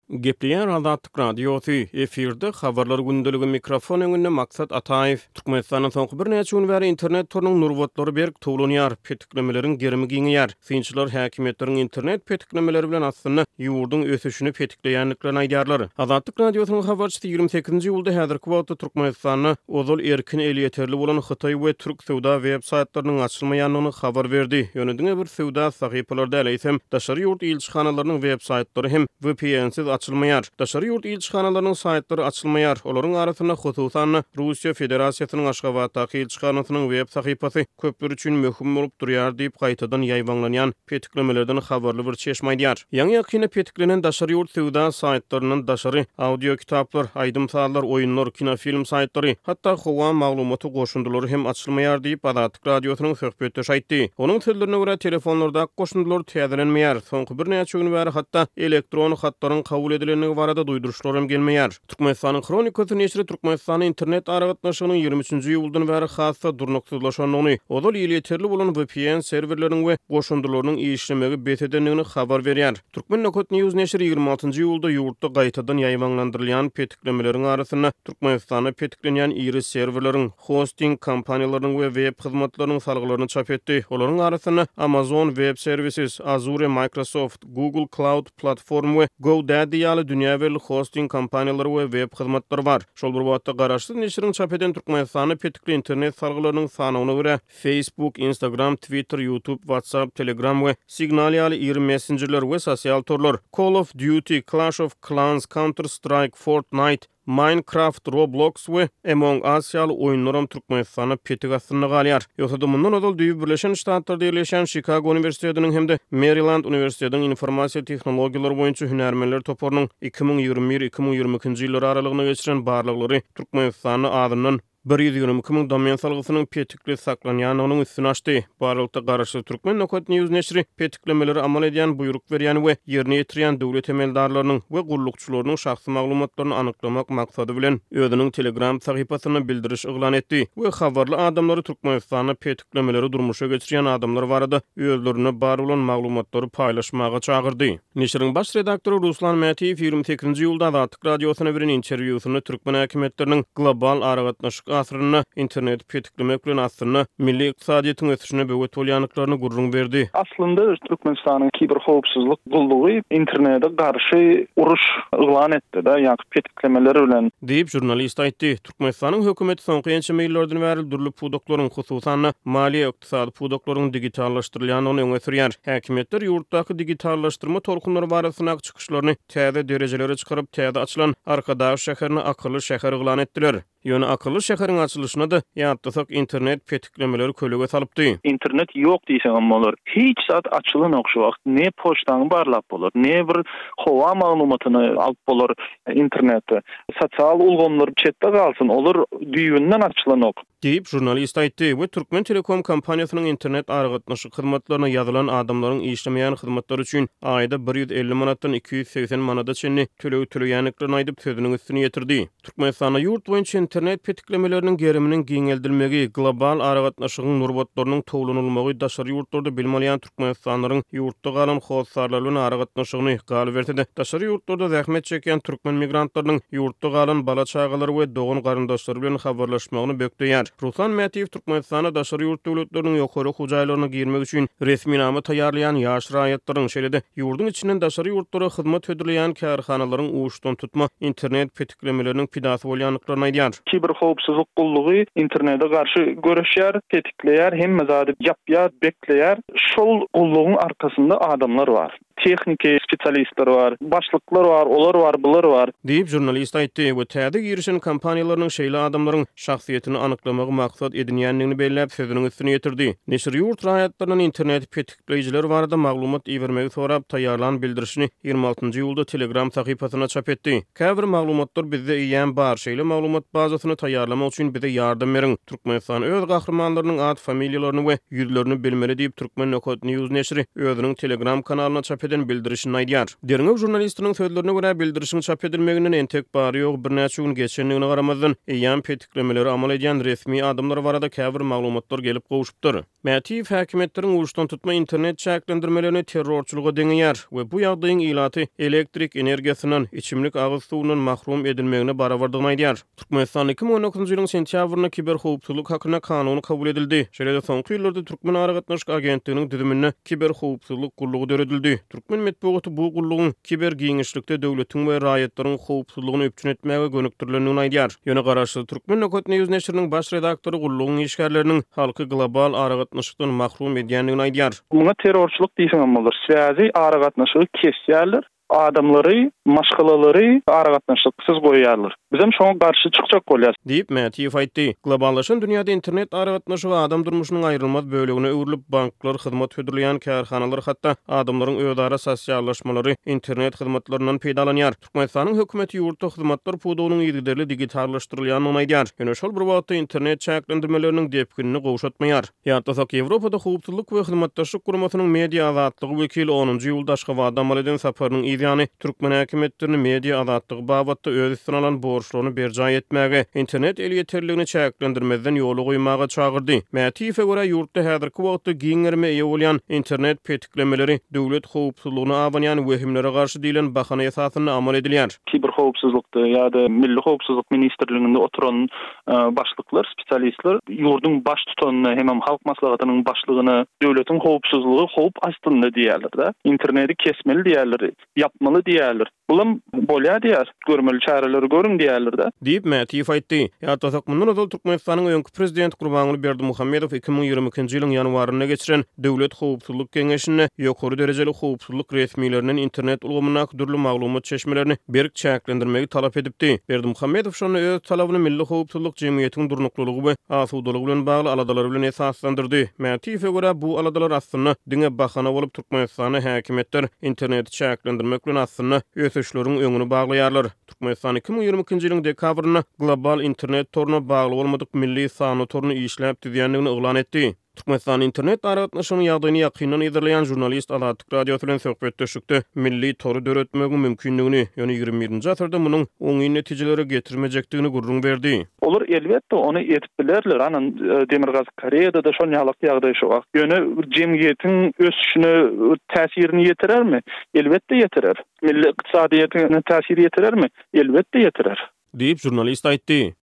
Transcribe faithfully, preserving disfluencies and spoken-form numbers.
Gepleyen Azatlyk radiosu efirde habarlar gündöligi mikrofon öňünde Maksat Ataev. Türkmenistanyň soňky bir näçe gün bäri internet torunyň nurwatlary berk towlanýar, petiklemelerin gerimi giňýär. Synçylar häkimetleriň internet petiklemeleri bilen aslynda ýurdun ösüşini petikleýänliklerini aýdýarlar. Azatlyk radiosynyň habarçysy ýygrimi sekizinji ýylda häzirki wagtda Türkmenistanyň ozal erkin eliýeterli bolan Hytaý we Türk sowda web saytlarynyň açylmaýanlygyny habar berdi. Ýönedigine bir sowda sahypalarda äleýsem, daşary ýurt ilçihanalarının web saytları hem V P N-siz açılmayar. Daşary ýurt ilçihanalarının saytları açılmayar. Olaryň arasynda hususan Russiýa Federasiýasynyň Aşgabatdaky ilçihanasynyň web sahypasy köpler üçin möhüm bolup durýar diýip gaýtadan ýaýbanlanýan petiklemelerden habarly bir çeşme aýdýar. Ýa-ni ýakyny petiklenen daşary ýurt sowda saytlarynyň daşary audio kitaplar, aýdymsallar, oýunlar, kinofilm saytlary, hatda howa maglumaty goşundylary hem açylmaýar diýip Azatlyk radiosynyň söhbetdeşi aýtdy. Onuň sözlerine görä telefonlarda goşundylar täzelenmeýär. Soňky bir näçe gün bäri hatda elektron hatlaryň kabul edilenligi barada duýduruşlar hem gelmeýär. Türkmenistanyň Kronikasy neşri Türkmenistanyň internet aragatnaşygynyň ýygrimi üçinji ýyldan bäri hassa durnuksyzlaşanyny, ozal ýylyterli bolan V P N serwerleriň we goşundylarynyň işlemegi betedenligini habar berýär. Türkmenokot News neşri ýygrimi altynjy ýylda ýurtda gaýtadan ýaýmanlandyrylýan petiklemelerin arasynda Türkmenistanyň petiklenýän iri serwerleriň, hosting kompaniýalarynyň we web hyzmatlarynyň salgylaryny çap etdi. Olaryň arasynda Amazon Web Services, Azure, Microsoft, Google Cloud Platform we GoDaddy ýaly dünýäwelli hosting kompaniýalary we web hyzmatlary bar. Şol bir wagtda garaşsyz neşriň çap eden Türkmenistanyň petikli internet salgylarynyň sanawyna görä Facebook, Instagram, Twitter, YouTube, WhatsApp, Telegram we Signal ýaly iri messengerler we sosial torlar Call of Duty, Clash of Clans, Counter-Strike, Fortnite, Minecraft, Roblox we Among Us ýaly oýunlaram Türkmenistanyň petik astyna galýar. Ýoksa mundan ozal Düýük Birleşen Ştatlarda ýerleşen Chicago Uniwersitetiniň hemde Maryland Uniwersitetiniň informasiýa tehnologiýalary boýunça hünärmenler toparynyň iki ming ýygrimi bir iki ming ýygrimi-nji ýyllar aralygyna geçiren barlyklary Türkmenistanyň adyndan bir ýüz ýygrimi iki ming domen salgysynyň petikli saklanýanynyň üstüne açdy. Barlykda garaşy Türkmenokot News neşri petiklemeleri amal edýän, buyruk berýän we ýerine ýetirýän döwlet emeldarlarynyň we gullukçylarynyň şahsy maglumatlaryny anyklamak maksady bilen özüniň Telegram sahypasyna bildiriş iglan etdi we habarly adamlary Türkmenistanyň petiklemeleri durmuşa geçirýän adamlar barada özlerine bar bolan maglumatlary paýlaşmaga çagyrdy. Neşriň baş redaktory Ruslan Mätiýew ýygrimi sekizinji ýylda Azatlyk radiosyna beren interwýusyny Türkmen häkimetleriniň global aragatnaşyk asryna internet petiklemek bilen aslynda milli ykdysadyýatyň ösüşine böwet bolýanlyklaryny gurrun berdi. Aslında Türkmenistanyň kiber howpsuzlyk gullugy internete garşy uruş iglan etdi da, ýa-ni petiklemeleri bilen diýip jurnalist aýtdy. Türkmenistanyň hökümeti soňky ýeňçe meýillerden bäri durly pudoklaryň, hususan maliýe ykdysady pudoklaryň digitallaşdyrylýanyny öňe sürýär. Häkimetler ýurtdaky digitallaşdyrma tolkunlary barasyna çykyşlaryny täze derejelere çykaryp täze açylan Arkadaş şäherini akylly şäher iglan etdiler. Ýöne akylly şäheriň açylyşyna da ýatdysak internet petiklemeleri kölege salypdy. İnternet ýok diýsem bolar. Hiç zat açylan okşy wagt ne poçtaňy barlap bolar, ne bir howa maglumatyny alyp bolar internetde. Sosial ulgamlar çetde galsyn, olar düýünden açylan ok. Diýip jurnalist aýtdy we Türkmen Telekom kompaniýasynyň internet aragatnaşyk hyzmatlaryna ýazylan adamlaryň işlemeýän hyzmatlary üçin aýda bir ýüz elli manatdan iki ýüz seksen manata çenli tölew töleýänliklerini aýdyp sözüniň üstüne ýetirdi. Türkmenistanyň ýurt boýunça internet petiklemeleriniň geriminiň giňeldilmegi, global aragatnaşygyň nurwatlarynyň towlanylmagy daşary ýurtlarda bilmelýän Türkmenistanyň ýurtda galan howsarlar bilen aragatnaşygyny galy berdi. Daşary ýurtlarda zähmet çeken türkmen migrantlarynyň ýurtda galan bala çagalary we dogan garyndaşlary bilen habarlaşmagyny bekleýär. Ruslan Mätiýew Türkmenistanyň daşary ýurt döwletleriniň ýokary hujaýlaryna girmek üçin resmi nama taýýarlayan ýaş raýatlaryň şeýlede ýurdun içinden daşary ýurtlara hyzmat edilýän kärhanalaryň uçdan tutma internet petiklemeleriniň pidasy bolýanlyklaryny aýdýar. Kiber howpsuzlyk gullugy internete garşy göreşýär, petikleýär, hemme zady ýapýar, bekleýär. Şol gullugyň arkasynda adamlar bar. Texniki spesialistler var, başlıklar var, olar var, bular var. Diýip jurnalist aýtdy, bu täze girişen kompaniýalarynyň şeýle adamlaryň şahsiýetini anyklamagy maksat edinýänligini belläp sözüniň üstüne ýetirdi. Neşir ýurt raýatlarynyň internet petikleýijiler barada maglumat iýermegi sorap taýýarlan bildirişini ýygrimi altynjy ýylda Telegram sahypasyna çap etdi. Käbir maglumatlar bizde ýan bar, şeýle maglumat bazasyny taýýarlamak üçin bize ýardam beriň. Türkmenistan öz gahrymanlarynyň ad familiýalaryny we ýüzlerini bilmeli diýip Türkmenokot News neşri özüniň Telegram kanalyna çap eden bildirişini aýdýar. Derňew jurnalistiniň sözlerine görä bildirişiň çap edilmeginden entek bary ýok, bir näçe gün geçenligine garamazdan ýan petiklemeleri amal edýän resmi resmi adamlar barada käbir maglumatlar gelip gowuşupdyr. Mätif häkimetleriň uşdan tutma internet çäklendirmelerini terrorçuluga deňýär we bu ýagdaýyň ilaty elektrik energiýasynyň içimlik agyz suwunyň mahrum edilmegine barabardygyny aýdýar. Türkmenistan iki bin on dokuzunçy ýylyň sentýabrynda kiber howpsuzlyk hakyna kanuny kabul edildi. Şeýle soňky ýyllarda Türkmen aragatnaşyk agentliginiň düzümine kiber howpsuzlyk gurlugy döredildi. Türkmen medeniýeti bu gurlugyň kiber giňişlikde döwletiň we raýatlaryň howpsuzlygyny öpçün etmäge gönükdirlendigini aýdýar. Ýöne garaşy Türkmen Nökot News neşriniň baş redaktory gurlugyň işgärleriniň halky global aragatnaşykdan mahrum edýändigini aýdýar. Muňa terrorçuluk diýsen bolar. Süýäzi aragatnaşygy kesýärler. Adamları, maşgalalary aragatnaşyksız goýýarlar. Biz hem şoňa garşy çykjak bolýar. Diýip Mätiýew aýtdy. Globallaşan dünýäde internet aragatnaşygy adam durmuşynyň aýrylmaz bölegine öwrülip banklar, hyzmat hödürleýän kärhanalar hatda adamlaryň özara sosiallaşmalary internet hyzmatlaryndan peýdalanýar. Türkmenistanyň hökümeti ýurtda hyzmatlar pudugynyň ýygyderli digitallaşdyrylýanyny aýdýar. Ýöne şol bir wagtda internet çäklendirmeleriniň depkinini gowşatmaýar. Ýa-da Ýewropada howpsuzlyk we hyzmatdaşlyk guramasynyň media azatlygy wekili onunçy ýylda Aşgabatda amal eden saparynyň Yani Türkmen häkimetlerini media azatlygy babatda öz üstüne alan borçlaryny berjay etmäge, internet el ýeterligini çäklendirmezden ýoly goýmaga çagyrdy. Mätiýewe görä ýurtda häzirki wagtda giňerme eýe bolýan internet petiklemeleri döwlet howpsuzlygyna awanýan wehimlere garşy diýilen bahana esasyna amal edilýär. Kiber howpsuzlykda ýa-da Milli Howpsuzlyk Ministrliginde oturan başlyklar, spesialistler ýurdun baş tutanyny hem halk maslahatynyň başlygyny döwletiň howpsuzlygy howp astynda diýerler da. Interneti kesmeli diýerler. Yapmalı diýerler. Bulam bolýa diýer. Görmeli çareleri görün diýerler da. Diýip Mätiýew aýtdy. Ýa-da mundan öňki Türkmenistanyň öňki prezident Gurbanguly Berdimuhammedow iki bin ýigrimiki ýylyň ýanwaryna geçiren Döwlet Howpsuzlyk Geňeşine ýokary derejeli howpsuzlyk resmiýetleriniň internet ulgamyna dürli maglumat çeşmelerini berk çäklendirmegi talap edipdi. Berdimuhammedow şonu öz talabyny Milli Howpsuzlyk Jemgyýetiniň durnuklulygy we asuwdalygy bilen bagly aladalary bilen esaslandyrdy. Mätiýewe görä bu aladalar aslynda diňe bahana bolup Türkmenistany häkimetler internet çäklendirmek bilen aslynda ösüşleriň öňüni baglaýarlar. Türkmenistan iki bin ýigrimiki ýylyň dekabryna global internet toruna bagly bolmadyk milli sany toruny işläp düzýändigini oglan etdi. Türkmenistan internet aragatnaşygyny ýagdaýyny ýakyndan ýerleýän jurnalist Alatyk radio bilen söhbetdeşikde milli toru döretmegi mümkinligini, ýöne ýygrimi birinji asyrda munyň oňy netijelere getirmejekdigini gurrun berdi. Olur elbetde onu etip bilerler. Anan Demirgaz Koreýada da şol ýalyk ýagdaý şu wagt. Ýöne jemgyýetiň ösüşine täsirini ýetirermi? Elbetde ýetirer. Milli ykdysadyýatyna täsir ýetirermi? Elbetde ýetirer. Diýip jurnalist aýtdy.